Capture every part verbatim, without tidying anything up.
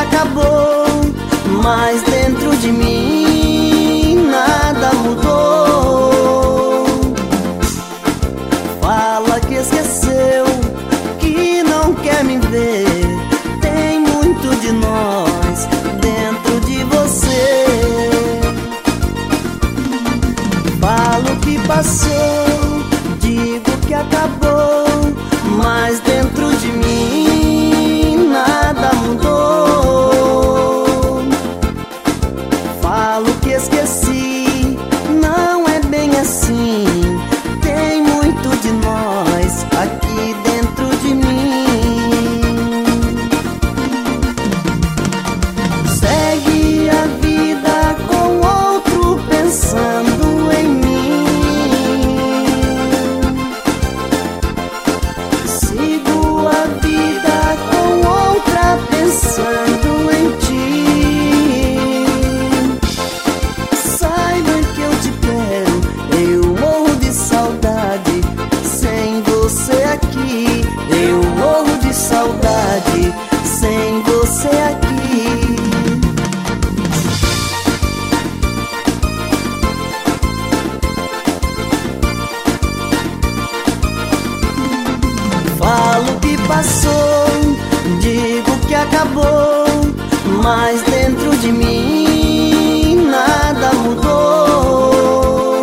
acabou, mas dentro de mim nada mudou. Fala que esqueceu, que não quer me ver. Tem muito de nós dentro de você. Falo que passou, digo que acabou, mas dentro de mim nada mudou. Falo que esqueci, não é bem assim. Tem muito de nós aqui dentro de mim. Segue a vida com outro pensando em mim. Sigo a vida com outra pensando em ti. Saiba que eu te quero, eu morro de saudade sem você aqui. Eu morro de saudade sem você aqui. Falo que passou, digo que acabou, mas dentro de mim nada mudou.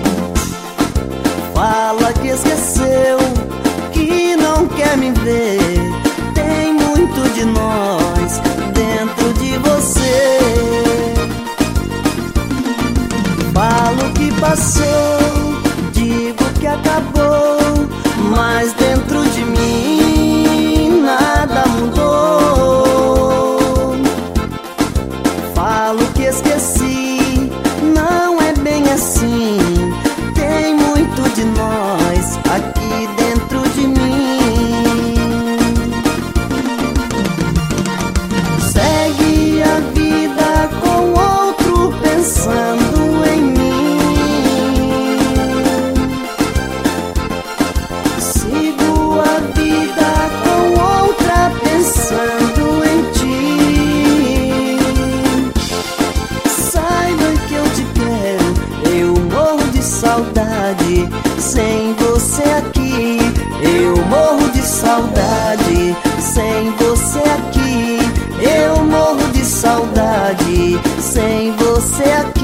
Fala que esqueceu, que não quer me ver. Tem muito de nós dentro de você. Falo que passou, digo que acabou, mas dentro de mim nada mudou. Falo que esqueci, não é bem assim. Tem muito de nós aqui dentro de mim. Segue a vida com outro pensando em mim. Sigo a vida com outra pensando em ti. Saiba que eu te quero, eu morro de saudade sem você aqui. Eu morro de saudade sem você aqui. Eu morro de saudade sem você aqui.